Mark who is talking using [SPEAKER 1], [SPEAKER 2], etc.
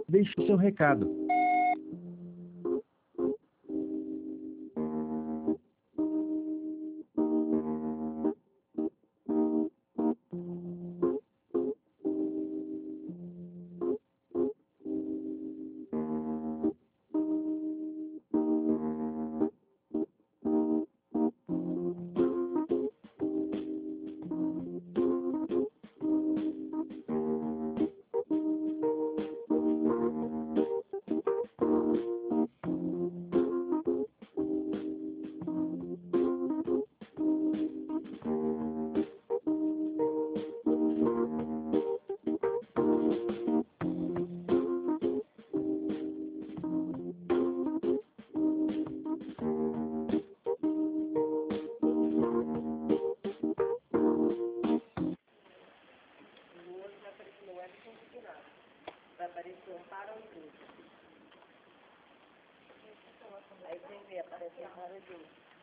[SPEAKER 1] Deixe o seu recado.
[SPEAKER 2] Vai aparecer um para o tudo. Aí você vê, aparece um para o tudo.